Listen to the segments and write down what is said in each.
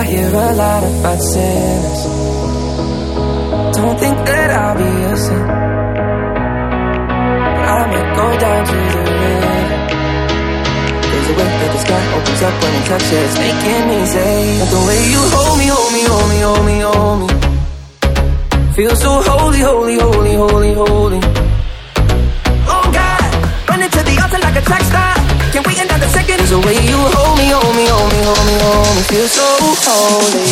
I hear a lot about sinners. Don't think that I'll be a saint, but I might go down to the river. There's a way that the sky opens up when I touch it. It's making me say that the way you hold me, hold me, hold me, hold me, hold me, feel so holy, holy, holy, holy, holy. Oh God, running to the altar like a track star. Can't wait another second. There's a way you hold me, hold me, hold me, hold me, hold me, feel so holy.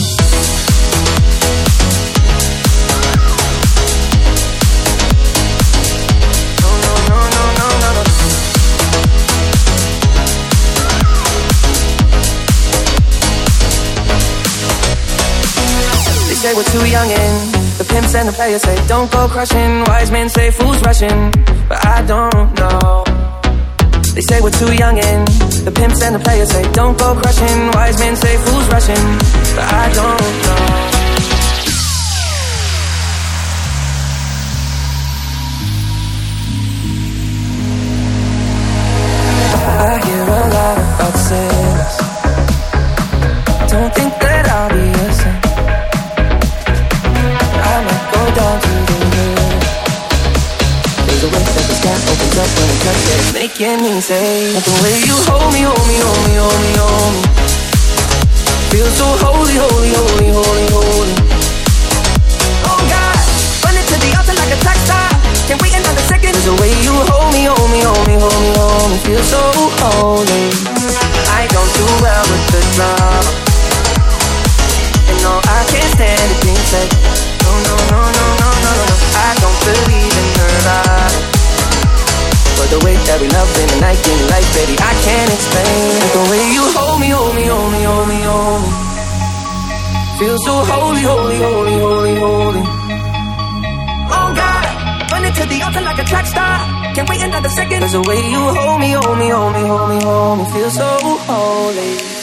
Say we're too young and the pimps and the players say don't go crushing. Wise men say fools rushing, but I don't know. They say we're too young and the pimps and the players say don't go crushing. Wise men say fools rushing, but I don't know. I hear a lot about sinners. Don't think that I'll be a saint. Down to the river. There's a way that the sky opens up when I touch it. It's making me say that the way you hold me, hold me, hold me, hold me, hold me, feel so holy, holy, holy, holy, holy. Oh God, running to the altar like a track star. Can't wait another second. There's a way you hold me, hold me, hold me, hold me, hold me, feel so holy. I don't do well with the drama, and no, I can't stand it being said. No, no, no, no, no, no, no, I don't believe in nirvana, but the way that we love in the night, in life, baby, I can't explain. The way you hold me, hold me, hold me, hold me, hold me, feel so holy, holy, holy, holy, holy. Oh God, running to the altar like a track star. Can't wait another second. There's a way you hold me, hold me, hold me, hold me, hold me, feel so holy.